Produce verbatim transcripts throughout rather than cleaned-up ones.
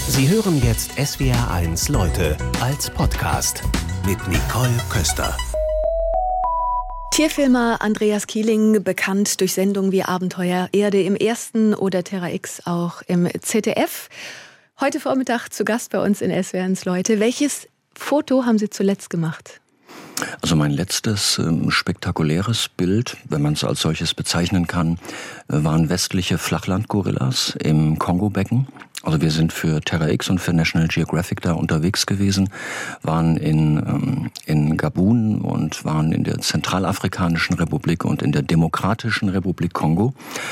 Sie hören jetzt S W R eins Leute als Podcast mit Nicole Köster. Tierfilmer Andreas Kieling, bekannt durch Sendungen wie Abenteuer Erde im Ersten oder Terra X auch im Z D F. Heute Vormittag zu Gast bei uns in S W R eins Leute. Welches Foto haben Sie zuletzt gemacht? Also mein letztes ähm, spektakuläres Bild, wenn man es als solches bezeichnen kann, äh, waren westliche Flachlandgorillas im Kongo-Becken. Also wir sind für Terra X und für National Geographic da unterwegs gewesen, waren in, ähm, in Gabun und waren in der Zentralafrikanischen Republik und in der Demokratischen Republik Kongo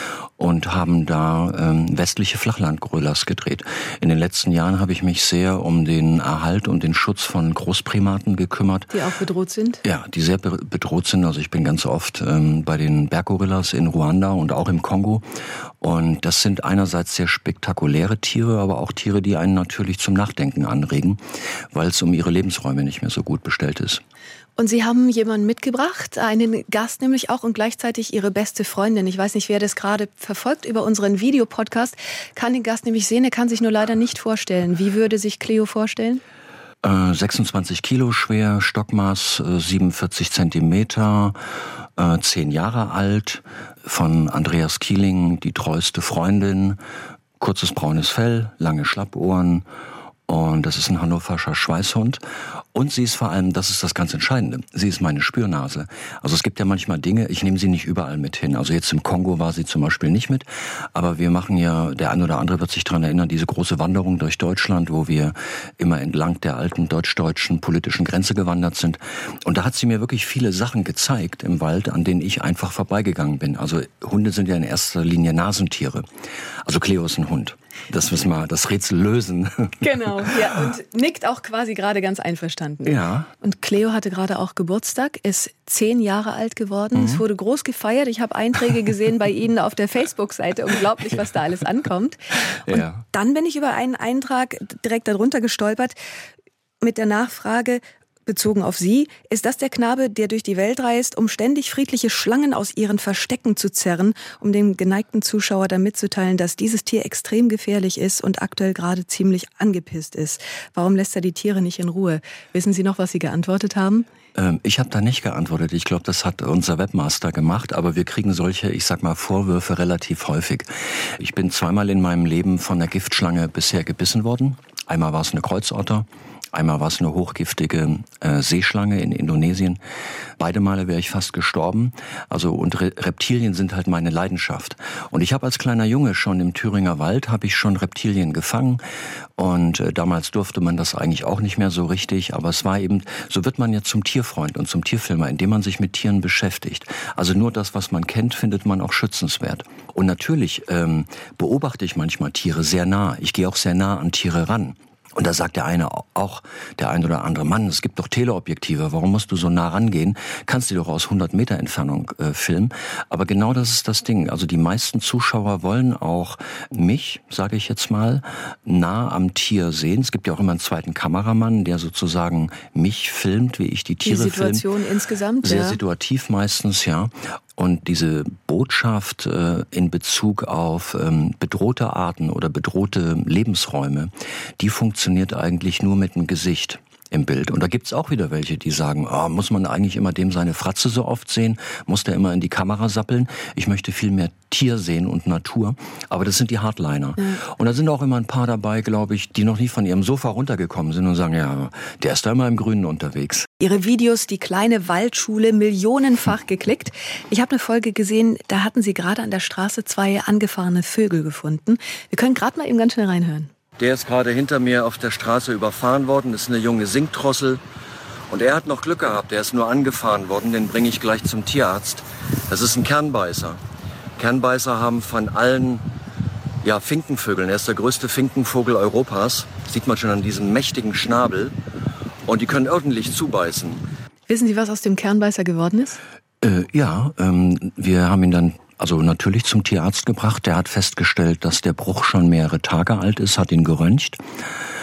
und haben da ähm, westliche Flachlandgorillas gedreht. In den letzten Jahren habe ich mich sehr um den Erhalt und den Schutz von Großprimaten gekümmert. Die auch bedroht sind? Ja, die sehr be- bedroht sind. Also ich bin ganz oft ähm, bei den Berggorillas in Ruanda und auch im Kongo. Und das sind einerseits sehr spektakuläre Tiere, aber auch Tiere, die einen natürlich zum Nachdenken anregen, weil es um ihre Lebensräume nicht mehr so gut bestellt ist. Und Sie haben jemanden mitgebracht, einen Gast nämlich auch und gleichzeitig Ihre beste Freundin. Ich weiß nicht, wer das gerade verfolgt über unseren Videopodcast, kann den Gast nämlich sehen, er kann sich nur leider nicht vorstellen. Wie würde sich Cleo vorstellen? Äh, sechsundzwanzig Kilo schwer, Stockmaß äh, siebenundvierzig Zentimeter, äh, zehn Jahre alt, von Andreas Kieling, die treueste Freundin, kurzes braunes Fell, lange Schlappohren. Und das ist ein hannoverscher Schweißhund. Und sie ist vor allem, das ist das ganz Entscheidende, sie ist meine Spürnase. Also es gibt ja manchmal Dinge, ich nehme sie nicht überall mit hin. Also jetzt im Kongo war sie zum Beispiel nicht mit. Aber wir machen ja, der eine oder andere wird sich daran erinnern, diese große Wanderung durch Deutschland, wo wir immer entlang der alten deutsch-deutschen politischen Grenze gewandert sind. Und da hat sie mir wirklich viele Sachen gezeigt im Wald, an denen ich einfach vorbeigegangen bin. Also Hunde sind ja in erster Linie Nasentiere. Also Cleo ist ein Hund. Das müssen wir, das Rätsel lösen. Genau, ja, und nickt auch quasi gerade ganz einverstanden. Ja. Und Cleo hatte gerade auch Geburtstag, ist zehn Jahre alt geworden. Mhm. Es wurde groß gefeiert. Ich habe Einträge gesehen bei Ihnen auf der Facebook-Seite. Unglaublich, was da alles ankommt. Und ja. Dann bin ich über einen Eintrag direkt darunter gestolpert mit der Nachfrage, bezogen auf Sie, ist das der Knabe, der durch die Welt reist, um ständig friedliche Schlangen aus ihren Verstecken zu zerren, um dem geneigten Zuschauer dann mitzuteilen, dass dieses Tier extrem gefährlich ist und aktuell gerade ziemlich angepisst ist. Warum lässt er die Tiere nicht in Ruhe? Wissen Sie noch, was Sie geantwortet haben? Ähm, ich habe da nicht geantwortet. Ich glaube, das hat unser Webmaster gemacht. Aber wir kriegen solche, ich sag mal, Vorwürfe relativ häufig. Ich bin zweimal in meinem Leben von einer Giftschlange bisher gebissen worden. Einmal war es eine Kreuzotter. Einmal war es eine hochgiftige äh, Seeschlange in Indonesien. Beide Male wäre ich fast gestorben. Also und Re- Reptilien sind halt meine Leidenschaft. Und ich habe als kleiner Junge schon im Thüringer Wald habe ich schon Reptilien gefangen. Und äh, damals durfte man das eigentlich auch nicht mehr so richtig. Aber es war eben, so wird man ja zum Tierfreund und zum Tierfilmer, indem man sich mit Tieren beschäftigt. Also nur das, was man kennt, findet man auch schützenswert. Und natürlich ähm, beobachte ich manchmal Tiere sehr nah. Ich gehe auch sehr nah an Tiere ran. Und da sagt der eine auch, der ein oder andere, Mann, es gibt doch Teleobjektive, warum musst du so nah rangehen? Kannst du doch aus hundert Meter Entfernung äh, filmen. Aber genau das ist das Ding. Also die meisten Zuschauer wollen auch mich, sage ich jetzt mal, nah am Tier sehen. Es gibt ja auch immer einen zweiten Kameramann, der sozusagen mich filmt, wie ich die Tiere filme. Die Situation film. insgesamt, Sehr ja. situativ meistens, ja. Und diese Botschaft äh, in Bezug auf ähm, bedrohte Arten oder bedrohte Lebensräume, die funktioniert eigentlich nur mit dem Gesicht im Bild. Und da gibt's auch wieder welche, die sagen, oh, muss man eigentlich immer dem seine Fratze so oft sehen? Muss der immer in die Kamera sappeln? Ich möchte viel mehr Tier sehen und Natur. Aber das sind die Hardliner. Mhm. Und da sind auch immer ein paar dabei, glaube ich, die noch nie von ihrem Sofa runtergekommen sind und sagen, ja, der ist da immer im Grünen unterwegs. Ihre Videos, die kleine Waldschule, millionenfach geklickt. Ich habe eine Folge gesehen, da hatten Sie gerade an der Straße zwei angefahrene Vögel gefunden. Wir können gerade mal eben ganz schnell reinhören. Der ist gerade hinter mir auf der Straße überfahren worden. Das ist eine junge Singdrossel. Und er hat noch Glück gehabt. Der ist nur angefahren worden. Den bringe ich gleich zum Tierarzt. Das ist ein Kernbeißer. Kernbeißer haben von allen ja, Finkenvögeln. Er ist der größte Finkenvogel Europas. Das sieht man schon an diesem mächtigen Schnabel. Und die können ordentlich zubeißen. Wissen Sie, was aus dem Kernbeißer geworden ist? Äh, ja, ähm, wir haben ihn dann also natürlich zum Tierarzt gebracht. Der hat festgestellt, dass der Bruch schon mehrere Tage alt ist, hat ihn geröntgt.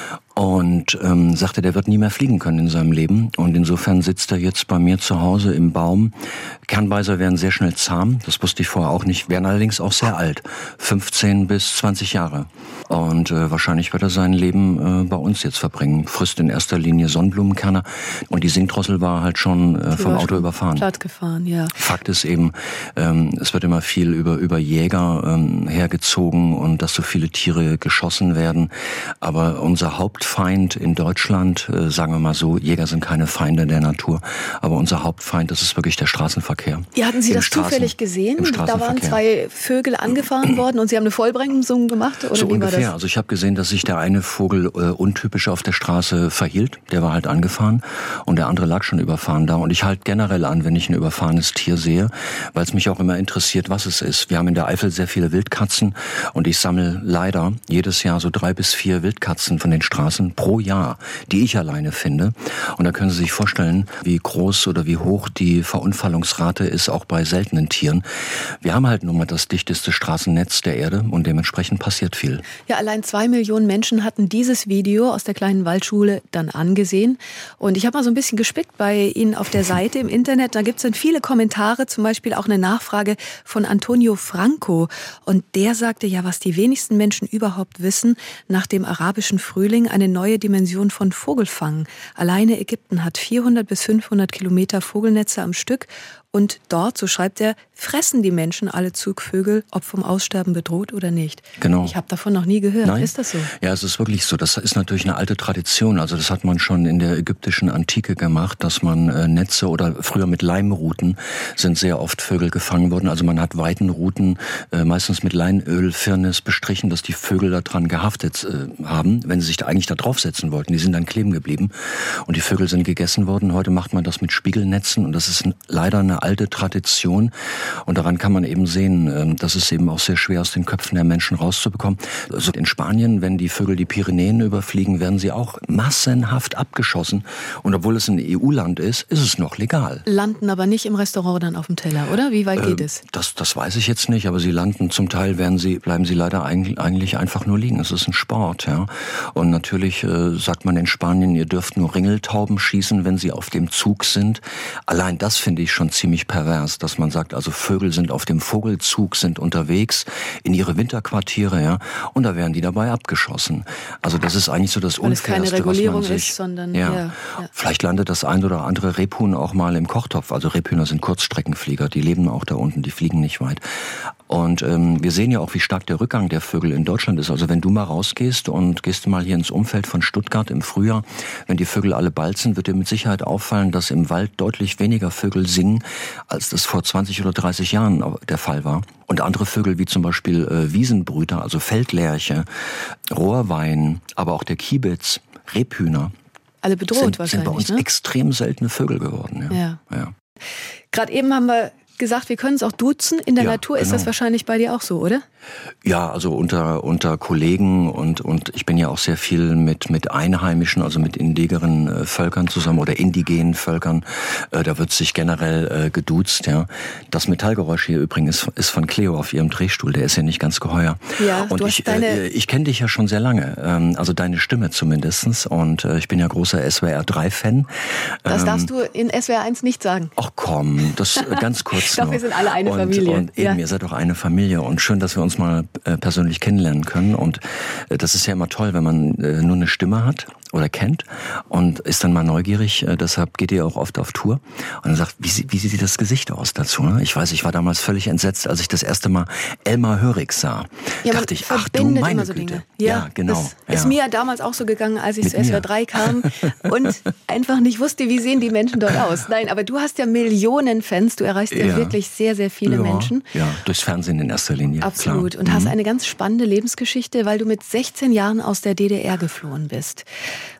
und ähm, sagte, der wird nie mehr fliegen können in seinem Leben. Und insofern sitzt er jetzt bei mir zu Hause im Baum. Kernbeißer werden sehr schnell zahm, das wusste ich vorher auch nicht, werden allerdings auch sehr alt, fünfzehn bis zwanzig Jahre. Und äh, wahrscheinlich wird er sein Leben äh, bei uns jetzt verbringen. Frisst in erster Linie Sonnenblumenkerne. Und die Singdrossel war halt schon äh, vom Auto überfahren. Platt gefahren, ja. Fakt ist eben, ähm, es wird immer viel über, über Jäger ähm, hergezogen und dass so viele Tiere geschossen werden. Aber unser Hauptfeind in Deutschland, äh, sagen wir mal so, Jäger sind keine Feinde der Natur, aber unser Hauptfeind, das ist wirklich der Straßenverkehr. Ja, hatten Sie Im das Straßen, zufällig gesehen? im Da waren zwei Vögel angefahren worden und Sie haben eine Vollbremsung gemacht? Oder so wie ungefähr. War das? Also ich habe gesehen, dass sich der eine Vogel äh, untypisch auf der Straße verhielt. Der war halt angefahren und der andere lag schon überfahren da. Und ich halte generell an, wenn ich ein überfahrenes Tier sehe, weil es mich auch immer interessiert, was es ist. Wir haben in der Eifel sehr viele Wildkatzen und ich sammle leider jedes Jahr so drei bis vier Wildkatzen von den Straßen pro Jahr, die ich alleine finde. Und da können Sie sich vorstellen, wie groß oder wie hoch die Verunfallungsrate ist, auch bei seltenen Tieren. Wir haben halt nun mal das dichteste Straßennetz der Erde und dementsprechend passiert viel. Ja, allein zwei Millionen Menschen hatten dieses Video aus der kleinen Waldschule dann angesehen. Und ich habe mal so ein bisschen gespickt bei Ihnen auf der Seite im Internet. Da gibt es dann viele Kommentare, zum Beispiel auch eine Nachfrage von Antonio Franco. Und der sagte ja, was die wenigsten Menschen überhaupt wissen, nach dem arabischen Frühling eine neue Dimension von Vogelfang. Alleine Ägypten hat vierhundert bis fünfhundert Kilometer Vogelnetze am Stück. Und dort, so schreibt er, fressen die Menschen alle Zugvögel, ob vom Aussterben bedroht oder nicht. Genau. Ich habe davon noch nie gehört. Nein? Ist das so? Ja, es ist wirklich so. Das ist natürlich eine alte Tradition. Also das hat man schon in der ägyptischen Antike gemacht, dass man äh, Netze oder früher mit Leimruten sind sehr oft Vögel gefangen worden. Also man hat Weitenruten äh, meistens mit Leinölfirnis bestrichen, dass die Vögel daran gehaftet äh, haben, wenn sie sich da eigentlich da draufsetzen wollten. Die sind dann kleben geblieben und die Vögel sind gegessen worden. Heute macht man das mit Spiegelnetzen und das ist ein, leider eine alte Tradition und daran kann man eben sehen, dass es eben auch sehr schwer aus den Köpfen der Menschen rauszubekommen. Also in Spanien, wenn die Vögel die Pyrenäen überfliegen, werden sie auch massenhaft abgeschossen und obwohl es ein E U-Land ist, ist es noch legal. Landen aber nicht im Restaurant dann auf dem Teller, oder? Wie weit geht äh, es? Das, das weiß ich jetzt nicht, aber sie landen zum Teil, werden sie, bleiben sie leider eigentlich einfach nur liegen. Es ist ein Sport, ja. Und natürlich äh, sagt man in Spanien, ihr dürft nur Ringeltauben schießen, wenn sie auf dem Zug sind. Allein das finde ich schon ziemlich pervers, dass man sagt, also Vögel sind auf dem Vogelzug, sind unterwegs in ihre Winterquartiere, ja, und da werden die dabei abgeschossen. Also das ist eigentlich so das Weil Unfairste, es keine Regulierung was man sich... ist, sondern... Ja, Ja, ja. Vielleicht landet das ein oder andere Rebhuhn auch mal im Kochtopf. Also Rebhühner sind Kurzstreckenflieger, die leben auch da unten, die fliegen nicht weit. Und ähm, wir sehen ja auch, wie stark der Rückgang der Vögel in Deutschland ist. Also wenn du mal rausgehst und gehst mal hier ins Umfeld von Stuttgart im Frühjahr, wenn die Vögel alle balzen, wird dir mit Sicherheit auffallen, dass im Wald deutlich weniger Vögel singen, als das vor zwanzig oder dreißig Jahren der Fall war. Und andere Vögel wie zum Beispiel äh, Wiesenbrüter, also Feldlerche, Rohrwein, aber auch der Kiebitz, Rebhühner, alle bedroht sind, wahrscheinlich, sind bei uns ne? extrem seltene Vögel geworden. Ja. Ja. Ja. Gerade eben haben wir gesagt, wir können es auch duzen. In der Ja, Natur ist genau. das wahrscheinlich bei dir auch so, oder? Ja, also unter unter Kollegen und und ich bin ja auch sehr viel mit mit Einheimischen, also mit indigeren äh, Völkern zusammen oder indigenen Völkern. Äh, da wird sich generell äh, geduzt, ja. Das Metallgeräusch hier übrigens ist, ist von Cleo auf ihrem Drehstuhl, der ist ja nicht ganz geheuer. Ja, und du ich hast deine äh, ich kenne dich ja schon sehr lange, ähm, also deine Stimme zumindestens und äh, ich bin ja großer S W R drei Fan. Das ähm, darfst du in S W R eins nicht sagen. Ach komm, das äh, ganz kurz Doch, nur. wir sind alle eine und, Familie. Und eben, Ja. ihr seid doch eine Familie und schön, dass wir uns mal äh, persönlich kennenlernen können und äh, das ist ja immer toll, wenn man äh, nur eine Stimme hat oder kennt und ist dann mal neugierig, äh, deshalb geht ihr auch oft auf Tour und dann sagt, wie, wie sieht das Gesicht aus dazu? Ne? Ich weiß, ich war damals völlig entsetzt, als ich das erste Mal Elmar Hörig sah. Ja, dachte ich, ach du meine immer so Güte. Dinge. Ja, Ja, genau. Das ja. ist mir ja damals auch so gegangen, als ich Mit zu S W R mir. drei kam und einfach nicht wusste, wie sehen die Menschen dort aus. Nein, aber du hast ja Millionen Fans, du erreichst ja, Ja. wirklich sehr, sehr viele ja, Menschen. Ja, durchs Fernsehen in erster Linie. Absolut. Klar. Und hast eine ganz spannende Lebensgeschichte, weil du mit sechzehn Jahren aus der D D R geflohen bist.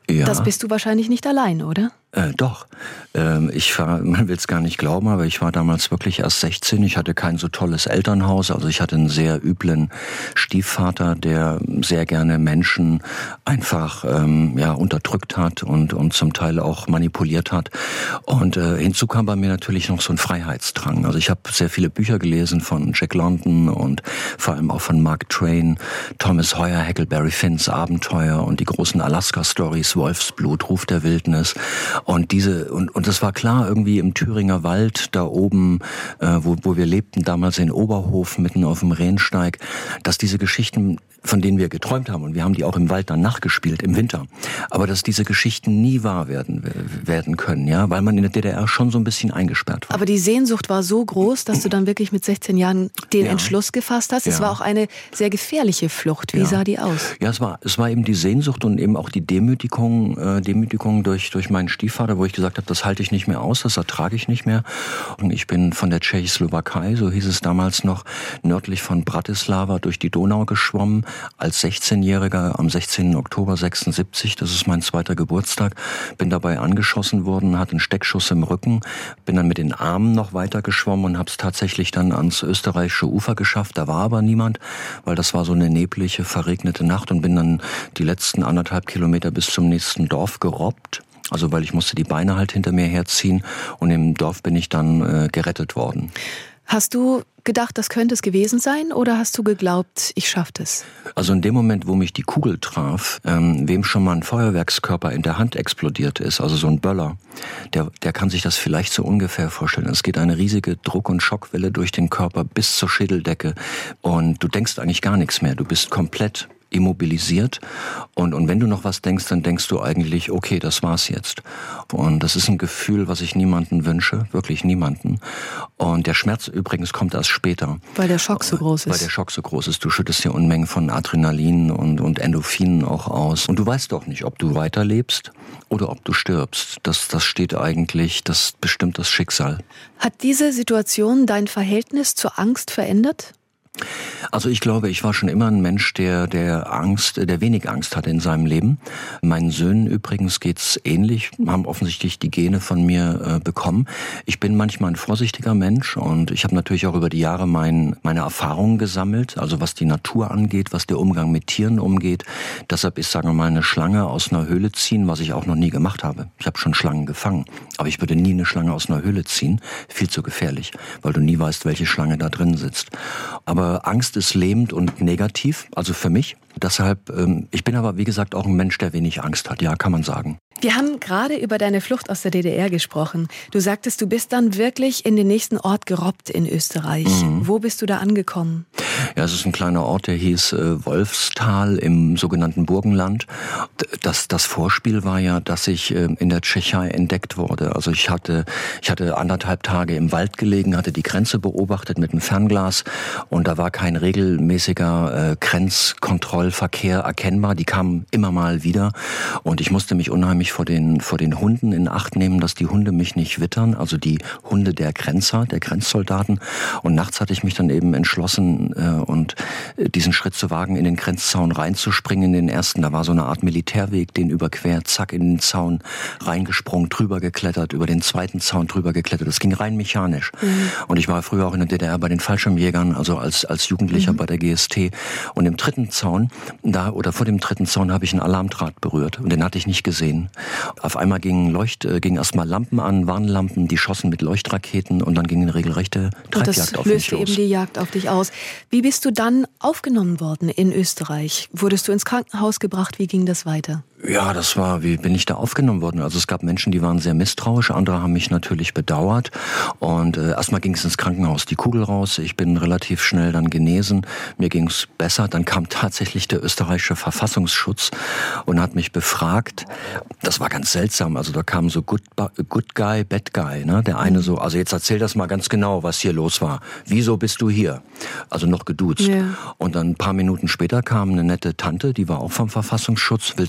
Ja. Das bist du wahrscheinlich nicht allein, oder? Äh, doch. Ähm, ich war, man will es gar nicht glauben, aber ich war damals wirklich erst sechzehn. Ich hatte kein so tolles Elternhaus. Also ich hatte einen sehr üblen Stiefvater, der sehr gerne Menschen einfach ähm, ja unterdrückt hat und und zum Teil auch manipuliert hat. Und äh, hinzu kam bei mir natürlich noch so ein Freiheitsdrang. Also ich habe sehr viele Bücher gelesen von Jack London und vor allem auch von Mark Twain, Thomas Hoyer, Huckleberry Finns Abenteuer und die großen Alaska-Stories, Wolfsblut, Ruf der Wildnis. Und diese und und das war klar irgendwie im Thüringer Wald da oben, äh, wo wo wir lebten damals in Oberhof mitten auf dem Rennsteig, dass diese Geschichten, von denen wir geträumt haben, und wir haben die auch im Wald dann nachgespielt im Winter, aber dass diese Geschichten nie wahr werden werden können, ja, weil man in der D D R schon so ein bisschen eingesperrt war. Aber die Sehnsucht war so groß, dass du dann wirklich mit sechzehn Jahren den ja. Entschluss gefasst hast. Es ja. war auch eine sehr gefährliche Flucht. Wie ja. sah die aus? Ja, es war es war eben die Sehnsucht und eben auch die Demütigung, äh, Demütigung durch durch meinen Stiefvater, wo ich gesagt habe, das halte ich nicht mehr aus, das ertrage ich nicht mehr. Und ich bin von der Tschechoslowakei, so hieß es damals noch, nördlich von Bratislava durch die Donau geschwommen, als sechzehnjähriger am sechzehnten Oktober sechsundsiebzig, das ist mein zweiter Geburtstag, bin dabei angeschossen worden, hatte einen Steckschuss im Rücken, bin dann mit den Armen noch weiter geschwommen und habe es tatsächlich dann ans österreichische Ufer geschafft. Da war aber niemand, weil das war so eine neblige, verregnete Nacht, und bin dann die letzten anderthalb Kilometer bis zum nächsten Dorf gerobbt. Also weil ich musste die Beine halt hinter mir herziehen, und im Dorf bin ich dann äh, gerettet worden. Hast du gedacht, das könnte es gewesen sein, oder hast du geglaubt, ich schaff das? Also in dem Moment, wo mich die Kugel traf, ähm, wem schon mal ein Feuerwerkskörper in der Hand explodiert ist, also so ein Böller, der, der kann sich das vielleicht so ungefähr vorstellen. Es geht eine riesige Druck- und Schockwelle durch den Körper bis zur Schädeldecke, und du denkst eigentlich gar nichts mehr. Du bist komplett immobilisiert, und und wenn du noch was denkst, dann denkst du eigentlich, okay, das war's jetzt. Und das ist ein Gefühl, was ich niemanden wünsche, wirklich niemanden. Und der Schmerz übrigens kommt erst später. Weil der Schock so groß ist. Weil der Schock so groß ist. Du schüttest hier Unmengen von Adrenalin und und Endorphinen auch aus. Und du weißt doch nicht, ob du weiterlebst oder ob du stirbst. Das das steht eigentlich, das bestimmt das Schicksal. Hat diese Situation dein Verhältnis zur Angst verändert? Also ich glaube, ich war schon immer ein Mensch, der der Angst, der wenig Angst hatte in seinem Leben. Meinen Söhnen übrigens geht's ähnlich, haben offensichtlich die Gene von mir äh, bekommen. Ich bin manchmal ein vorsichtiger Mensch, und ich habe natürlich auch über die Jahre mein, meine Erfahrungen gesammelt, also was die Natur angeht, was der Umgang mit Tieren umgeht. Deshalb ist, sagen wir mal, eine Schlange aus einer Höhle ziehen, was ich auch noch nie gemacht habe. Ich habe schon Schlangen gefangen, aber ich würde nie eine Schlange aus einer Höhle ziehen. Viel zu gefährlich, weil du nie weißt, welche Schlange da drin sitzt. Aber Angst ist lähmend und negativ, also für mich. Deshalb, ähm, ich bin aber wie gesagt auch ein Mensch, der wenig Angst hat, ja, kann man sagen. Wir haben gerade über deine Flucht aus der D D R gesprochen. Du sagtest, du bist dann wirklich in den nächsten Ort gerobbt in Österreich. Mhm. Wo bist du da angekommen? Ja, es ist ein kleiner Ort, der hieß äh, Wolfstal im sogenannten Burgenland. Das, das Vorspiel war ja, dass ich äh, in der Tschechei entdeckt wurde. Also ich hatte, ich hatte anderthalb Tage im Wald gelegen, hatte die Grenze beobachtet mit einem Fernglas, und da war kein regelmäßiger äh, Grenzkontrollverkehr erkennbar. Die kamen immer mal wieder, und ich musste mich unheimlich vor den, vor den Hunden in Acht nehmen, dass die Hunde mich nicht wittern, also die Hunde der Grenzer, der Grenzsoldaten. Und nachts hatte ich mich dann eben entschlossen, äh, und diesen Schritt zu wagen, in den Grenzzaun reinzuspringen, in den ersten. Da war so eine Art Militärweg, den überquert, zack, in den Zaun reingesprungen, drüber geklettert, über den zweiten Zaun drüber geklettert. Das ging rein mechanisch. Mhm. Und ich war früher auch in der D D R bei den Fallschirmjägern, also als als Jugendlicher mhm. bei der G S T. Und im dritten Zaun, da oder vor dem dritten Zaun habe ich einen Alarmdraht berührt, und den hatte ich nicht gesehen. Auf einmal gingen Leucht, äh, gingen erstmal Lampen an, Warnlampen, die schossen mit Leuchtraketen, und dann ging eine regelrechte Treibjagd auf mich los. Das löste eben die Jagd auf dich aus. Wie bist du dann aufgenommen worden in Österreich? Wurdest du ins Krankenhaus gebracht? Wie ging das weiter? Ja, das war, wie bin ich da aufgenommen worden? Also es gab Menschen, die waren sehr misstrauisch, andere haben mich natürlich bedauert, und äh, erstmal ging es ins Krankenhaus, die Kugel raus, ich bin relativ schnell dann genesen, mir ging es besser, dann kam tatsächlich der österreichische Verfassungsschutz und hat mich befragt. Das war ganz seltsam, also da kamen so Good, good Guy, Bad Guy, ne? Der eine so, also jetzt erzähl das mal ganz genau, was hier los war. Wieso bist du hier? Also noch geduzt. Ja. Und dann ein paar Minuten später kam eine nette Tante, die war auch vom Verfassungsschutz, willst du ein Stück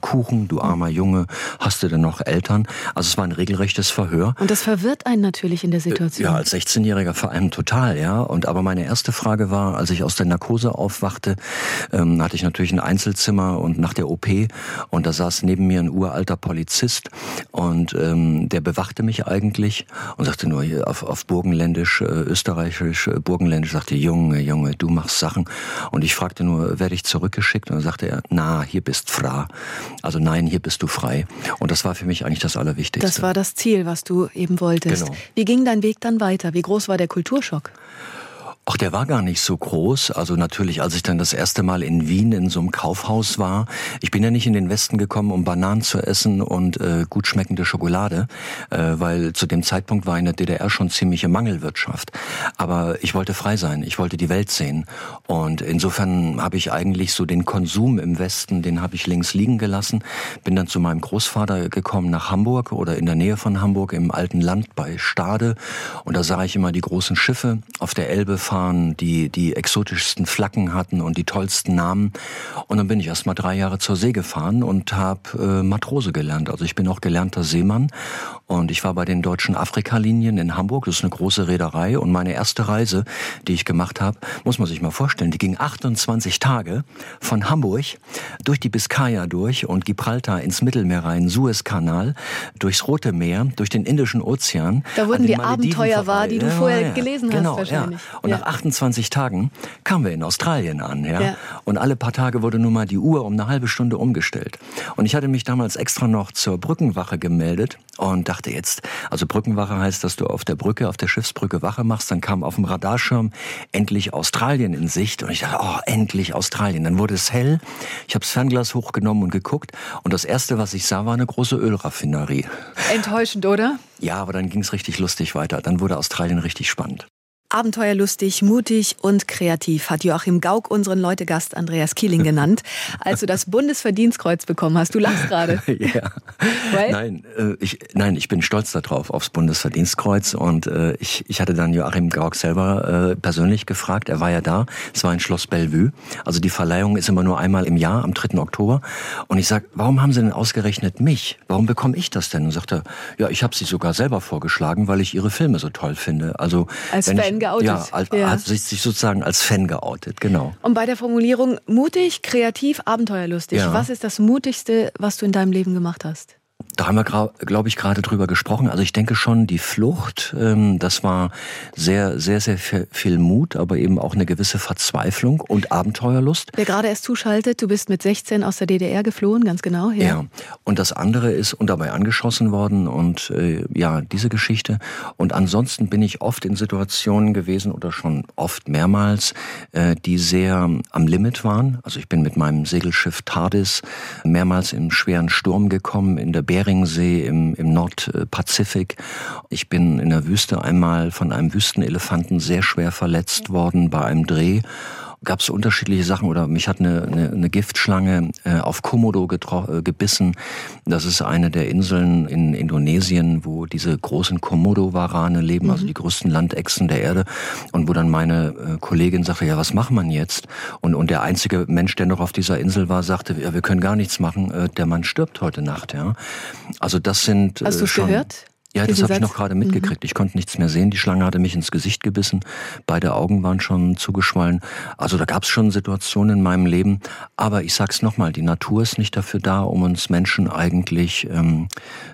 Kuchen, du armer Junge, hast du denn noch Eltern? Also es war ein regelrechtes Verhör. Und das verwirrt einen natürlich in der Situation. Ja, als sechzehnjähriger vor allem total, ja. Und aber meine erste Frage war, als ich aus der Narkose aufwachte, ähm, hatte ich natürlich ein Einzelzimmer und nach der O P und da saß neben mir ein uralter Polizist und ähm, der bewachte mich eigentlich und sagte nur hier auf, auf Burgenländisch, äh, österreichisch, äh, Burgenländisch, sagte, Junge, Junge, du machst Sachen. Und ich fragte nur, werde ich zurückgeschickt? Und dann sagte er, na, hier bist fra. Also nein, hier bist du frei. Und das war für mich eigentlich das Allerwichtigste. Das war das Ziel, was du eben wolltest. Genau. Wie ging dein Weg dann weiter? Wie groß war der Kulturschock? Ach, der war gar nicht so groß. Also natürlich, als ich dann das erste Mal in Wien in so einem Kaufhaus war. Ich bin ja nicht in den Westen gekommen, um Bananen zu essen und äh, gut schmeckende Schokolade, äh, weil zu dem Zeitpunkt war in der D D R schon ziemliche Mangelwirtschaft. Aber ich wollte frei sein, ich wollte die Welt sehen. Und insofern habe ich eigentlich so den Konsum im Westen, den habe ich links liegen gelassen. Bin dann zu meinem Großvater gekommen nach Hamburg oder in der Nähe von Hamburg im alten Land bei Stade. Und da sah ich immer die großen Schiffe auf der Elbe fahren, die die exotischsten Flaggen hatten und die tollsten Namen. Und dann bin ich erst mal drei Jahre zur See gefahren und habe äh, Matrose gelernt. Also ich bin auch gelernter Seemann und ich war bei den deutschen Afrika-Linien in Hamburg. Das ist eine große Reederei und meine erste Reise, die ich gemacht habe, muss man sich mal vorstellen, die ging achtundzwanzig Tage von Hamburg durch die Biskaya durch und Gibraltar ins Mittelmeer rein, Suezkanal, durchs Rote Meer, durch den Indischen Ozean. Da wurden die Abenteuer wahr, die du ja, vorher ja, gelesen genau, hast wahrscheinlich. Ja. Und ja. nach achtundzwanzig Tagen kamen wir in Australien an, ja? ja. Und alle paar Tage wurde nun mal die Uhr um eine halbe Stunde umgestellt. Und ich hatte mich damals extra noch zur Brückenwache gemeldet und dachte jetzt, also Brückenwache heißt, dass du auf der Brücke, auf der Schiffsbrücke Wache machst. Dann kam auf dem Radarschirm endlich Australien in Sicht und ich dachte, oh, endlich Australien. Dann wurde es hell. Ich habe das Fernglas hochgenommen und geguckt und das erste, was ich sah, war eine große Ölraffinerie. Enttäuschend, oder? Ja, aber dann ging es richtig lustig weiter. Dann wurde Australien richtig spannend. Abenteuerlustig, mutig und kreativ hat Joachim Gauck unseren Leutegast Andreas Kieling genannt, als du das Bundesverdienstkreuz bekommen hast. Du lachst gerade. Ja. Well? Nein, äh, ich, nein, ich bin stolz darauf, aufs Bundesverdienstkreuz. Und äh, ich, ich hatte dann Joachim Gauck selber äh, persönlich gefragt. Er war ja da. Es war in Schloss Bellevue. Also die Verleihung ist immer nur einmal im Jahr, am dritten Oktober. Und ich sag, warum haben Sie denn ausgerechnet mich? Warum bekomme ich das denn? Und sagte, ja, ich habe Sie sogar selber vorgeschlagen, weil ich Ihre Filme so toll finde. Also als wenn Fan ich, geoutet. Ja, als, ja. als sich sozusagen als Fan geoutet, genau. Und bei der Formulierung mutig, kreativ, abenteuerlustig, Ja. was ist das Mutigste, was du in deinem Leben gemacht hast? Da haben wir, glaube ich, gerade drüber gesprochen. Also ich denke schon, die Flucht, ähm, das war sehr, sehr, sehr viel Mut, aber eben auch eine gewisse Verzweiflung und Abenteuerlust. Wer gerade erst zuschaltet, du bist mit sechzehn aus der D D R geflohen, ganz genau. Ja. Ja. Und das andere ist, und dabei angeschossen worden und äh, ja, diese Geschichte. Und ansonsten bin ich oft in Situationen gewesen oder schon oft mehrmals, äh, die sehr am Limit waren. Also ich bin mit meinem Segelschiff TARDIS mehrmals im schweren Sturm gekommen, in der Beringsee im, im Nordpazifik. Ich bin in der Wüste einmal von einem Wüstenelefanten sehr schwer verletzt worden bei einem Dreh. Gab es unterschiedliche Sachen oder mich hat eine, eine, eine Giftschlange äh, auf Komodo getro- äh, gebissen. Das ist eine der Inseln in Indonesien, wo diese großen Komodo-Warane leben, mhm. also die größten Landechsen der Erde. Und wo dann meine äh, Kollegin sagte, ja, was macht man jetzt? Und, und der einzige Mensch, der noch auf dieser Insel war, sagte, ja, wir können gar nichts machen, äh, der Mann stirbt heute Nacht. Ja, also das sind äh, Hast du es schon... gehört? Ja, das habe ich noch gerade mitgekriegt. Mhm. Ich konnte nichts mehr sehen. Die Schlange hatte mich ins Gesicht gebissen. Beide Augen waren schon zugeschwollen. Also da gab es schon Situationen in meinem Leben. Aber ich sag's nochmal, die Natur ist nicht dafür da, um uns Menschen eigentlich ähm,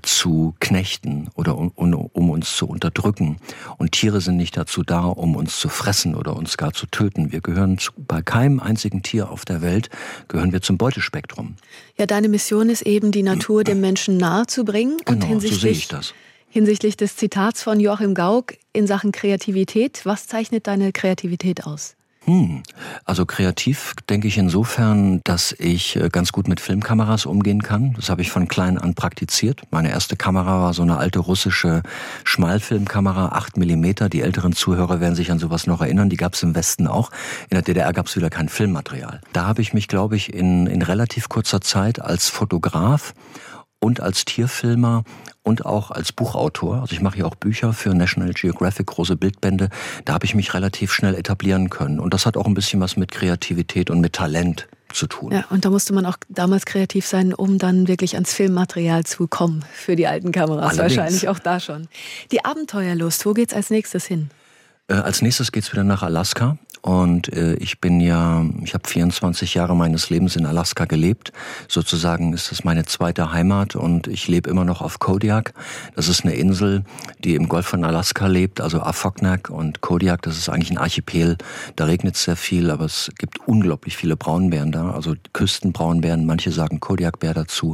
zu knechten oder um, um uns zu unterdrücken. Und Tiere sind nicht dazu da, um uns zu fressen oder uns gar zu töten. Wir gehören zu, bei keinem einzigen Tier auf der Welt gehören wir zum Beutespektrum. Ja, deine Mission ist eben, die Natur dem Menschen nahe zu bringen. Genau, und hinsichtlich so sehe ich das. Hinsichtlich des Zitats von Joachim Gauck in Sachen Kreativität, was zeichnet deine Kreativität aus? Hm. Also kreativ denke ich insofern, dass ich ganz gut mit Filmkameras umgehen kann. Das habe ich von klein an praktiziert. Meine erste Kamera war so eine alte russische Schmalfilmkamera, acht Millimeter. Die älteren Zuhörer werden sich an sowas noch erinnern. Die gab es im Westen auch. In der D D R gab es wieder kein Filmmaterial. Da habe ich mich, glaube ich, in, in relativ kurzer Zeit als Fotograf und als Tierfilmer und auch als Buchautor, also ich mache ja auch Bücher für National Geographic, große Bildbände, da habe ich mich relativ schnell etablieren können. Und das hat auch ein bisschen was mit Kreativität und mit Talent zu tun. Ja, und da musste man auch damals kreativ sein, um dann wirklich ans Filmmaterial zu kommen für die alten Kameras. Allerdings. Wahrscheinlich auch da schon. Die Abenteuerlust, wo geht's als nächstes hin? Äh, als nächstes geht's wieder nach Alaska. Und äh, ich bin ja, ich habe vierundzwanzig Jahre meines Lebens in Alaska gelebt. Sozusagen ist es meine zweite Heimat und ich lebe immer noch auf Kodiak. Das ist eine Insel, die im Golf von Alaska lebt, also Afognak und Kodiak. Das ist eigentlich ein Archipel. Da regnet es sehr viel, aber es gibt unglaublich viele Braunbären da. Also Küstenbraunbären, manche sagen Kodiakbär dazu.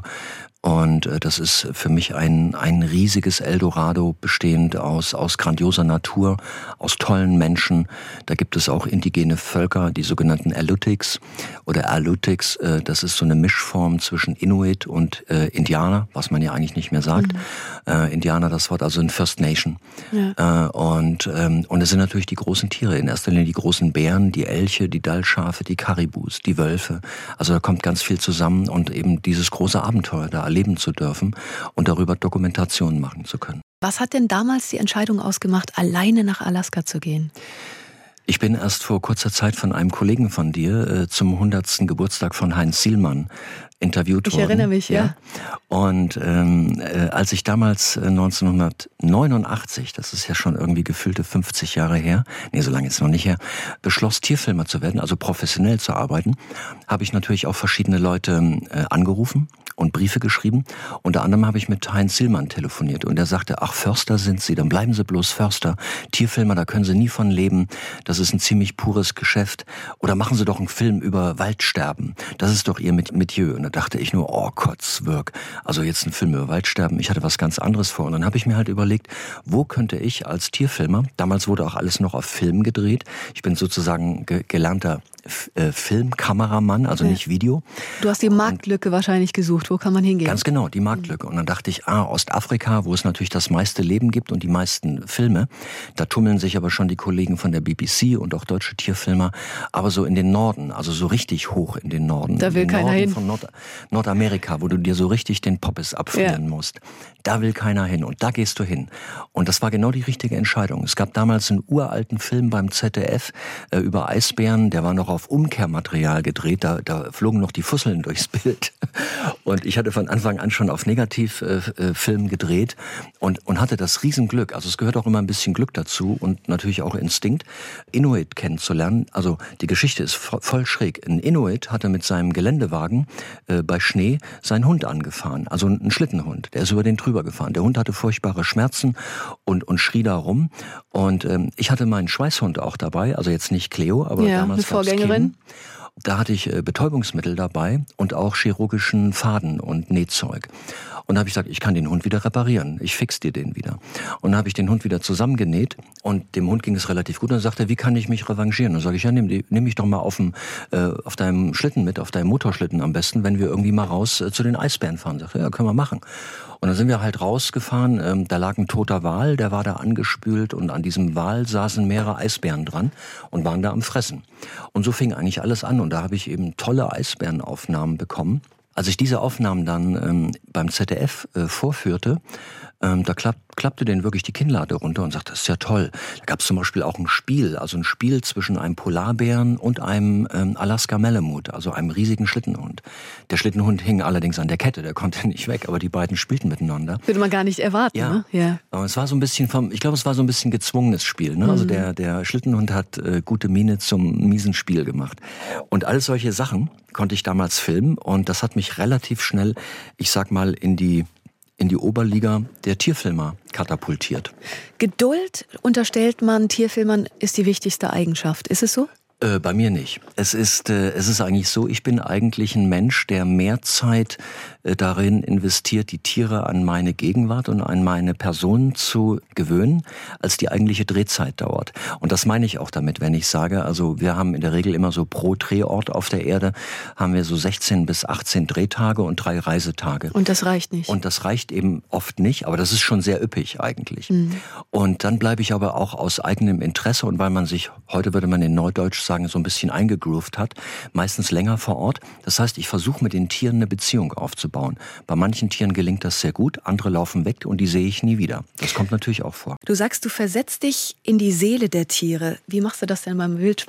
Und äh, das ist für mich ein ein riesiges Eldorado, bestehend aus aus grandioser Natur, aus tollen Menschen. Da gibt es auch indigene Völker, die sogenannten Alutiiks oder Alutiiks. Äh, das ist so eine Mischform zwischen Inuit und äh, Indianer, was man ja eigentlich nicht mehr sagt. Mhm. Äh, Indianer, das Wort, also ein First Nation. Ja. Äh, und ähm, und es sind natürlich die großen Tiere, in erster Linie die großen Bären, die Elche, die Dallschafe, die Karibus, die Wölfe. Also da kommt ganz viel zusammen und eben dieses große Abenteuer da leben zu dürfen und darüber Dokumentationen machen zu können. Was hat denn damals die Entscheidung ausgemacht, alleine nach Alaska zu gehen? Ich bin erst vor kurzer Zeit von einem Kollegen von dir äh, zum hundertsten Geburtstag von Heinz Sielmann interviewt ich worden. Ich erinnere mich, ja. ja. Und ähm, äh, als ich damals äh, neunzehnhundertneunundachtzig, das ist ja schon irgendwie gefühlte fünfzig Jahre her, nee, so lange jetzt noch nicht her, beschloss, Tierfilmer zu werden, also professionell zu arbeiten, habe ich natürlich auch verschiedene Leute äh, angerufen und Briefe geschrieben. Unter anderem habe ich mit Heinz Sielmann telefoniert und er sagte, ach, Förster sind Sie, dann bleiben Sie bloß Förster. Tierfilmer, da können Sie nie von leben. Das ist ein ziemlich pures Geschäft. Oder machen Sie doch einen Film über Waldsterben. Das ist doch Ihr Metier. Und da dachte ich nur, oh Kotzwirk. Also jetzt ein Film über Waldsterben. Ich hatte was ganz anderes vor. Und dann habe ich mir halt überlegt, wo könnte ich als Tierfilmer, damals wurde auch alles noch auf Film gedreht. Ich bin sozusagen ge- gelernter F- Filmkameramann, also ja. nicht Video. Du hast die Marktlücke und wahrscheinlich gesucht. Wo kann man hingehen? Ganz genau, die Marktlücke. Und dann dachte ich, ah, Ostafrika, wo es natürlich das meiste Leben gibt und die meisten Filme. Da tummeln sich aber schon die Kollegen von der B B C und auch deutsche Tierfilmer. Aber so in den Norden, also so richtig hoch in den Norden. Da will in den keiner Norden hin. Von Nord- Nordamerika, wo du dir so richtig den Poppes abfrieren ja. musst. Da will keiner hin und da gehst du hin. Und das war genau die richtige Entscheidung. Es gab damals einen uralten Film beim Z D F äh, über Eisbären, der war noch auf Umkehrmaterial gedreht, da, da flogen noch die Fusseln durchs Bild. Und ich hatte von Anfang an schon auf Negativfilm äh, gedreht und, und hatte das Riesenglück, also es gehört auch immer ein bisschen Glück dazu und natürlich auch Instinkt, Inuit kennenzulernen. Also die Geschichte ist voll schräg. Ein Inuit hatte mit seinem Geländewagen äh, bei Schnee seinen Hund angefahren, also ein Schlittenhund, der ist über den drüber gefahren. Der Hund hatte furchtbare Schmerzen und, und schrie da rum. Und ähm, ich hatte meinen Schweißhund auch dabei, also jetzt nicht Cleo, aber ja, damals eine Vorgängerin. Kim. Da hatte ich äh, Betäubungsmittel dabei und auch chirurgischen Faden und Nähzeug. Und da habe ich gesagt, ich kann den Hund wieder reparieren. Ich fix dir den wieder. Und dann habe ich den Hund wieder zusammengenäht und dem Hund ging es relativ gut. Und dann sagte er, wie kann ich mich revanchieren? Und dann sage ich, ja, nimm, nimm mich doch mal auf, dem, äh, auf deinem Schlitten mit, auf deinem Motorschlitten am besten, wenn wir irgendwie mal raus äh, zu den Eisbären fahren. Sagte, ja, können wir machen. Und dann sind wir halt rausgefahren, ähm, da lag ein toter Wal, der war da angespült und an diesem Wal saßen mehrere Eisbären dran und waren da am Fressen. Und so fing eigentlich alles an und da habe ich eben tolle Eisbärenaufnahmen bekommen. Als ich diese Aufnahmen dann ähm, beim Z D F äh, vorführte, ähm, da klapp, klappte denen wirklich die Kinnlade runter und sagte, das ist ja toll. Da gab es zum Beispiel auch ein Spiel, also ein Spiel zwischen einem Polarbären und einem ähm, Alaska Malamute, also einem riesigen Schlittenhund. Der Schlittenhund hing allerdings an der Kette, der konnte nicht weg, aber die beiden spielten miteinander. Würde man gar nicht erwarten, ja. ne? Ja. Aber es war so ein bisschen vom, ich glaube, es war so ein bisschen gezwungenes Spiel, ne? Mhm. Also der der Schlittenhund hat äh, gute Miene zum miesen Spiel gemacht. Und alles solche Sachen konnte ich damals filmen und das hat mich relativ schnell, ich sag mal, in die in die Oberliga der Tierfilmer katapultiert. Geduld, unterstellt man Tierfilmern, ist die wichtigste Eigenschaft. Ist es so? Äh, bei mir nicht. Es ist, äh, es ist eigentlich so, ich bin eigentlich ein Mensch, der mehr Zeit äh, darin investiert, die Tiere an meine Gegenwart und an meine Person zu gewöhnen, als die eigentliche Drehzeit dauert. Und das meine ich auch damit, wenn ich sage, also wir haben in der Regel immer so pro Drehort auf der Erde, haben wir so sechzehn bis achtzehn Drehtage und drei Reisetage. Und das reicht nicht. Und das reicht eben oft nicht, aber das ist schon sehr üppig eigentlich. Mhm. Und dann bleibe ich aber auch aus eigenem Interesse und weil man sich, heute würde man in Neudeutsch sagen, so ein bisschen eingegroovt hat, meistens länger vor Ort. Das heißt, ich versuche mit den Tieren eine Beziehung aufzubauen. Bei manchen Tieren gelingt das sehr gut, andere laufen weg und die sehe ich nie wieder. Das kommt natürlich auch vor. Du sagst, du versetzt dich in die Seele der Tiere. Wie machst du das denn beim Wildschwein?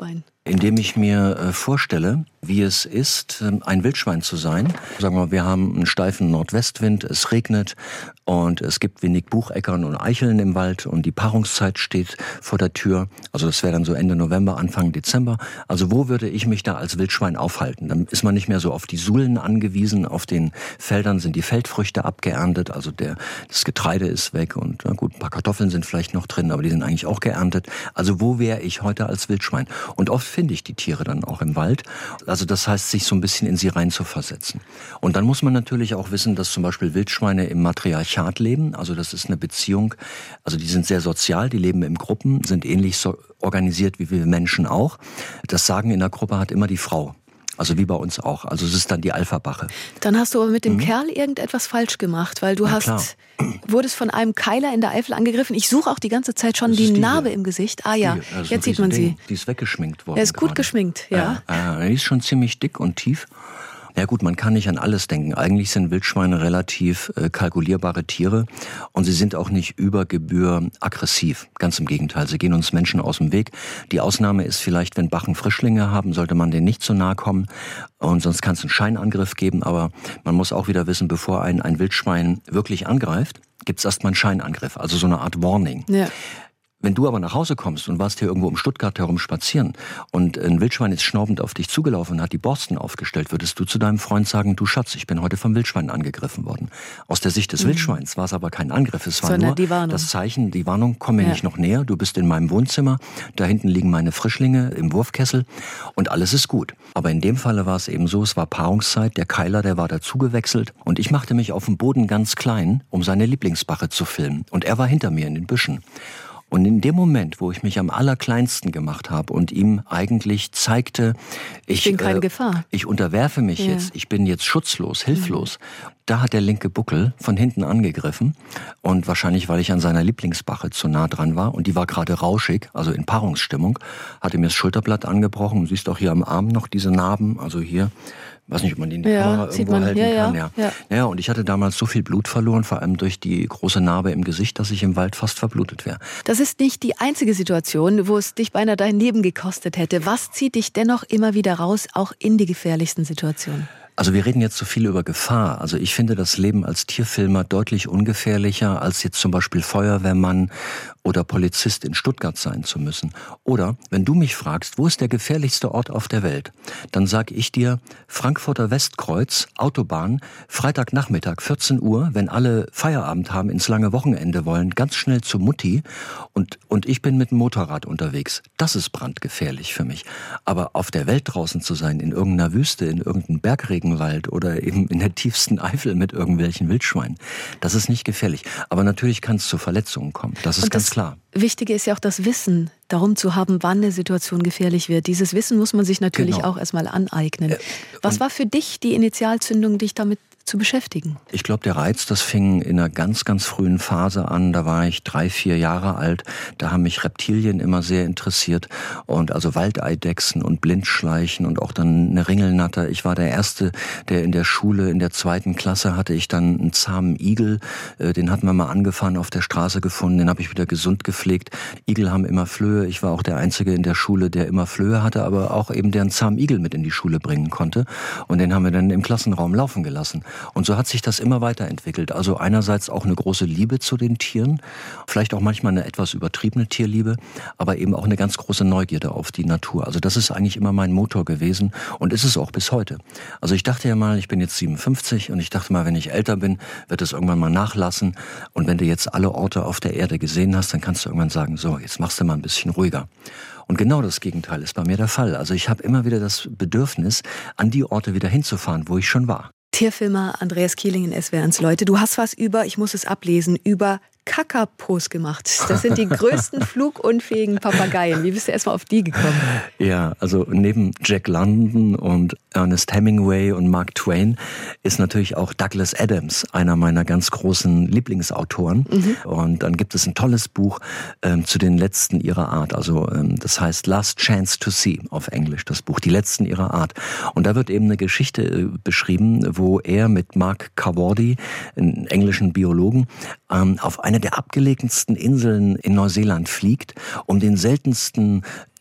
Indem ich mir äh, vorstelle, wie es ist, äh, ein Wildschwein zu sein. Sagen wir mal, wir haben einen steifen Nordwestwind, es regnet und es gibt wenig Bucheckern und Eicheln im Wald und die Paarungszeit steht vor der Tür. Also das wäre dann so Ende November, Anfang Dezember. Also wo würde ich mich da als Wildschwein aufhalten? Dann ist man nicht mehr so auf die Suhlen angewiesen. Auf den Feldern sind die Feldfrüchte abgeerntet, also der, das Getreide ist weg und na gut, ein paar Kartoffeln sind vielleicht noch drin, aber die sind eigentlich auch geerntet. Also wo wäre ich heute als Wildschwein? Und oft finde ich die Tiere dann auch im Wald. Also das heißt, sich so ein bisschen in sie rein zu versetzen. Und dann muss man natürlich auch wissen, dass zum Beispiel Wildschweine im Matriarchat leben. Also das ist eine Beziehung, also die sind sehr sozial, die leben in Gruppen, sind ähnlich so organisiert wie wir Menschen auch. Das Sagen in der Gruppe hat immer die Frau. Also wie bei uns auch. Also es ist dann die Alpha-Bache. Dann hast du aber mit dem mhm. Kerl irgendetwas falsch gemacht, weil du Na, hast, klar. wurdest von einem Keiler in der Eifel angegriffen. Ich suche auch die ganze Zeit schon die, die Narbe im Gesicht. Ah ja, die, jetzt sieht man sie. Die ist weggeschminkt worden. Er ist gut gerade. geschminkt, ja. Äh, äh, die ist schon ziemlich dick und tief. Ja gut, man kann nicht an alles denken. Eigentlich sind Wildschweine relativ äh, kalkulierbare Tiere und sie sind auch nicht über Gebühr aggressiv. Ganz im Gegenteil, sie gehen uns Menschen aus dem Weg. Die Ausnahme ist vielleicht, wenn Bachen Frischlinge haben, sollte man denen nicht zu nahe kommen und sonst kann es einen Scheinangriff geben. Aber man muss auch wieder wissen, bevor ein, ein Wildschwein wirklich angreift, gibt es erstmal einen Scheinangriff, also so eine Art Warning. Ja. Wenn du aber nach Hause kommst und warst hier irgendwo um Stuttgart herum spazieren und ein Wildschwein ist schnaubend auf dich zugelaufen und hat die Borsten aufgestellt, würdest du zu deinem Freund sagen, du Schatz, ich bin heute vom Wildschwein angegriffen worden. Aus der Sicht des mhm. Wildschweins war es aber kein Angriff, es war Sondern nur die Warnung. Das Zeichen, die Warnung, komm mir ja. nicht noch näher, du bist in meinem Wohnzimmer, da hinten liegen meine Frischlinge im Wurfkessel und alles ist gut. Aber in dem Falle war es eben so, es war Paarungszeit, der Keiler, der war dazugewechselt und ich machte mich auf dem Boden ganz klein, um seine Lieblingsbache zu filmen und er war hinter mir in den Büschen. Und in dem Moment, wo ich mich am allerkleinsten gemacht habe und ihm eigentlich zeigte, ich, ich bin keine äh, Gefahr. Ich unterwerfe mich ja. jetzt, ich bin jetzt schutzlos, hilflos. Mhm. Da hat der linke Buckel von hinten angegriffen und wahrscheinlich, weil ich an seiner Lieblingsbache zu nah dran war und die war gerade rauschig, also in Paarungsstimmung, hatte mir das Schulterblatt angebrochen. Du siehst auch hier am Arm noch diese Narben, also hier. Weiß nicht, ob man die in die ja, Kamera irgendwo man. halten ja, kann. Ja, ja. Ja. ja, und ich hatte damals so viel Blut verloren, vor allem durch die große Narbe im Gesicht, dass ich im Wald fast verblutet wäre. Das ist nicht die einzige Situation, wo es dich beinahe dein Leben gekostet hätte. Was zieht dich dennoch immer wieder raus, auch in die gefährlichsten Situationen? Also wir reden jetzt so viel über Gefahr. Also ich finde das Leben als Tierfilmer deutlich ungefährlicher, als jetzt zum Beispiel Feuerwehrmann oder Polizist in Stuttgart sein zu müssen. Oder wenn du mich fragst, wo ist der gefährlichste Ort auf der Welt, dann sage ich dir Frankfurter Westkreuz, Autobahn, Freitagnachmittag, vierzehn Uhr, wenn alle Feierabend haben, ins lange Wochenende wollen, ganz schnell zu Mutti und, und ich bin mit dem Motorrad unterwegs. Das ist brandgefährlich für mich. Aber auf der Welt draußen zu sein, in irgendeiner Wüste, in irgendeinem Bergregenwald oder eben in der tiefsten Eifel mit irgendwelchen Wildschweinen, das ist nicht gefährlich. Aber natürlich kann es zu Verletzungen kommen. Das ist und ganz das klar. Wichtige ist ja auch das Wissen, darum zu haben, wann eine Situation gefährlich wird. Dieses Wissen muss man sich natürlich genau. auch erstmal aneignen. Äh, Was war für dich die Initialzündung, dich damit zu beschäftigen? Ich glaube, der Reiz, das fing in einer ganz, ganz frühen Phase an. Da war ich drei, vier Jahre alt. Da haben mich Reptilien immer sehr interessiert. Und also Waldeidechsen und Blindschleichen und auch dann eine Ringelnatter. Ich war der Erste, der in der Schule, in der zweiten Klasse hatte ich dann einen zahmen Igel. Den hatten wir mal angefahren, auf der Straße gefunden. Den habe ich wieder gesund gepflegt. Igel haben immer Flöhe. Ich war auch der Einzige in der Schule, der immer Flöhe hatte, aber auch eben der einen zahmen Igel mit in die Schule bringen konnte. Und den haben wir dann im Klassenraum laufen gelassen. Und so hat sich das immer weiterentwickelt. Also einerseits auch eine große Liebe zu den Tieren, vielleicht auch manchmal eine etwas übertriebene Tierliebe, aber eben auch eine ganz große Neugierde auf die Natur. Also das ist eigentlich immer mein Motor gewesen und ist es auch bis heute. Also ich dachte ja mal, ich bin jetzt siebenundfünfzig und ich dachte mal, wenn ich älter bin, wird es irgendwann mal nachlassen. Und wenn du jetzt alle Orte auf der Erde gesehen hast, dann kannst du irgendwann sagen, so, jetzt machst du mal ein bisschen ruhiger. Und genau das Gegenteil ist bei mir der Fall. Also ich habe immer wieder das Bedürfnis, an die Orte wieder hinzufahren, wo ich schon war. Tierfilmer Andreas Kieling in S W R eins Leute. Du hast was über, ich muss es ablesen, über Kakapos gemacht. Das sind die größten flugunfähigen Papageien. Wie bist du erstmal auf die gekommen? Ja, also neben Jack London und Ernest Hemingway und Mark Twain ist natürlich auch Douglas Adams einer meiner ganz großen Lieblingsautoren. Mhm. Und dann gibt es ein tolles Buch ähm, zu den Letzten ihrer Art. Also ähm, das heißt Last Chance to See auf Englisch, das Buch, die Letzten ihrer Art. Und da wird eben eine Geschichte äh, beschrieben, wo er mit Mark Cavordy, einem englischen Biologen, ähm, auf eine der abgelegensten Inseln in Neuseeland fliegt, um den seltensten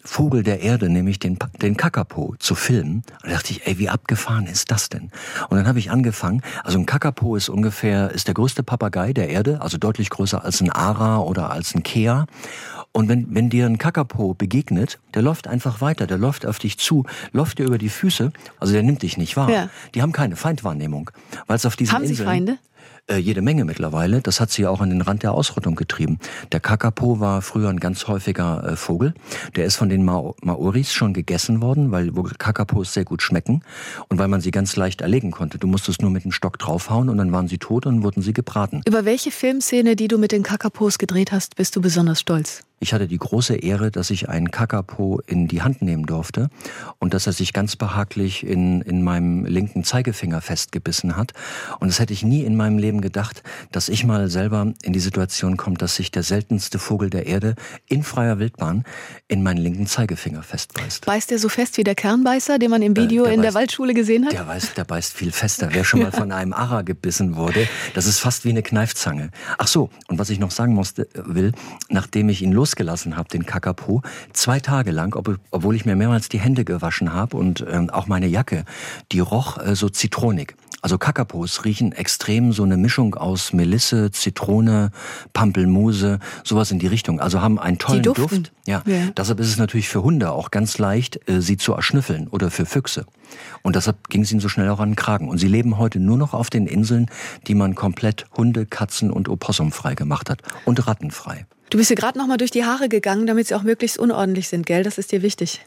Vogel der Erde, nämlich den, den Kakapo, zu filmen. Und da dachte ich, ey, wie abgefahren ist das denn? Und dann habe ich angefangen, also ein Kakapo ist ungefähr, ist der größte Papagei der Erde, also deutlich größer als ein Ara oder als ein Kea. Und wenn, wenn dir ein Kakapo begegnet, der läuft einfach weiter, der läuft auf dich zu, läuft dir über die Füße, also der nimmt dich nicht wahr. Ja. Die haben keine Feindwahrnehmung. Weil es auf diesen haben Sie Inseln, Feinde? Äh, jede Menge mittlerweile. Das hat sie auch an den Rand der Ausrottung getrieben. Der Kakapo war früher ein ganz häufiger äh, Vogel. Der ist von den Ma- Maoris schon gegessen worden, weil Kakapos sehr gut schmecken und weil man sie ganz leicht erlegen konnte. Du musstest nur mit dem Stock draufhauen und dann waren sie tot und wurden sie gebraten. Über welche Filmszene, die du mit den Kakapos gedreht hast, bist du besonders stolz? Ich hatte die große Ehre, dass ich einen Kakapo in die Hand nehmen durfte und dass er sich ganz behaglich in, in meinem linken Zeigefinger festgebissen hat. Und das hätte ich nie in meinem Leben gedacht, dass ich mal selber in die Situation komme, dass sich der seltenste Vogel der Erde in freier Wildbahn in meinen linken Zeigefinger festbeißt. Beißt der so fest wie der Kernbeißer, den man im Video äh, in beißt, der Waldschule gesehen hat? Der beißt, der beißt viel fester. Wer schon mal von einem Ara gebissen wurde, das ist fast wie eine Kneifzange. Ach so, und was ich noch sagen musste, will, nachdem ich ihn los losgelassen habe, den Kakapo, zwei Tage lang, ob, obwohl ich mir mehrmals die Hände gewaschen habe und ähm, auch meine Jacke, die roch äh, so zitronig. Also Kakapos riechen extrem so eine Mischung aus Melisse, Zitrone, Pampelmuse, sowas in die Richtung. Also haben einen tollen Duft. Ja. ja. Deshalb ist es natürlich für Hunde auch ganz leicht, äh, sie zu erschnüffeln oder für Füchse. Und deshalb ging es ihnen so schnell auch an den Kragen. Und sie leben heute nur noch auf den Inseln, die man komplett Hunde-, Katzen- und Opossumfrei gemacht hat. Und rattenfrei. Du bist ja gerade noch mal durch die Haare gegangen, damit sie auch möglichst unordentlich sind, gell? Das ist dir wichtig.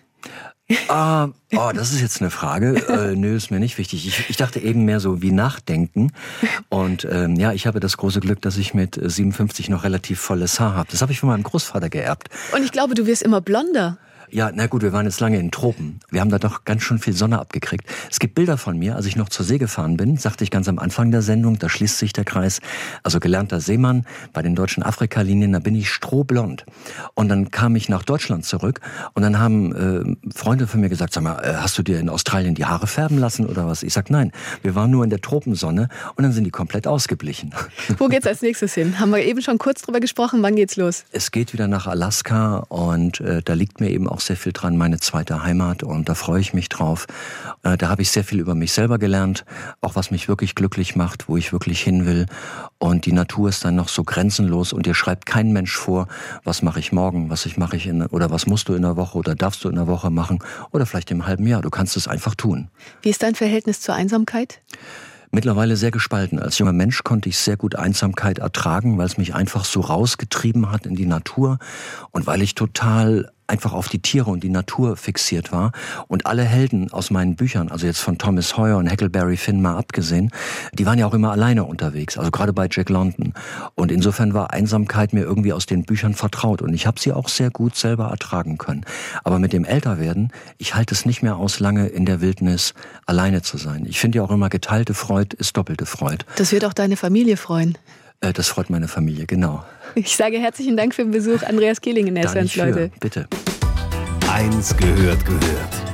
Ah, oh, das ist jetzt eine Frage. Äh, nö, ist mir nicht wichtig. Ich, ich dachte eben mehr so wie nachdenken. Und ähm, ja, ich habe das große Glück, dass ich mit siebenundfünfzig noch relativ volles Haar habe. Das habe ich von meinem Großvater geerbt. Und ich glaube, du wirst immer blonder. Ja, na gut, wir waren jetzt lange in den Tropen. Wir haben da doch ganz schön viel Sonne abgekriegt. Es gibt Bilder von mir, als ich noch zur See gefahren bin, sagte ich ganz am Anfang der Sendung, da schließt sich der Kreis. Also gelernter Seemann bei den deutschen Afrika-Linien, da bin ich strohblond. Und dann kam ich nach Deutschland zurück und dann haben äh, Freunde von mir gesagt, sag mal, äh, hast du dir in Australien die Haare färben lassen oder was? Ich sag, nein, wir waren nur in der Tropensonne und dann sind die komplett ausgeblichen. Wo geht's als nächstes hin? Haben wir eben schon kurz drüber gesprochen, wann geht's los? Es geht wieder nach Alaska und äh, da liegt mir eben auch sehr viel dran, meine zweite Heimat, und da freue ich mich drauf. Äh, da habe ich sehr viel über mich selber gelernt, auch was mich wirklich glücklich macht, wo ich wirklich hin will, und die Natur ist dann noch so grenzenlos und dir schreibt kein Mensch vor, was mache ich morgen, was ich mache ich in, oder was musst du in der Woche oder darfst du in der Woche machen oder vielleicht im halben Jahr. Du kannst es einfach tun. Wie ist dein Verhältnis zur Einsamkeit? Mittlerweile sehr gespalten. Als junger Mensch konnte ich sehr gut Einsamkeit ertragen, weil es mich einfach so rausgetrieben hat in die Natur und weil ich total einfach auf die Tiere und die Natur fixiert war. Und alle Helden aus meinen Büchern, also jetzt von Thomas Hoyer und Huckleberry Finn mal abgesehen, die waren ja auch immer alleine unterwegs, also gerade bei Jack London. Und insofern war Einsamkeit mir irgendwie aus den Büchern vertraut und ich habe sie auch sehr gut selber ertragen können. Aber mit dem Älterwerden, ich halte es nicht mehr aus, lange in der Wildnis alleine zu sein. Ich finde ja auch immer, geteilte Freude ist doppelte Freude. Das wird auch deine Familie freuen. Äh, das freut meine Familie, genau. Ich sage herzlichen Dank für den Besuch, Andreas Kieling in S W R eins, Leute. Bitte. Eins gehört gehört.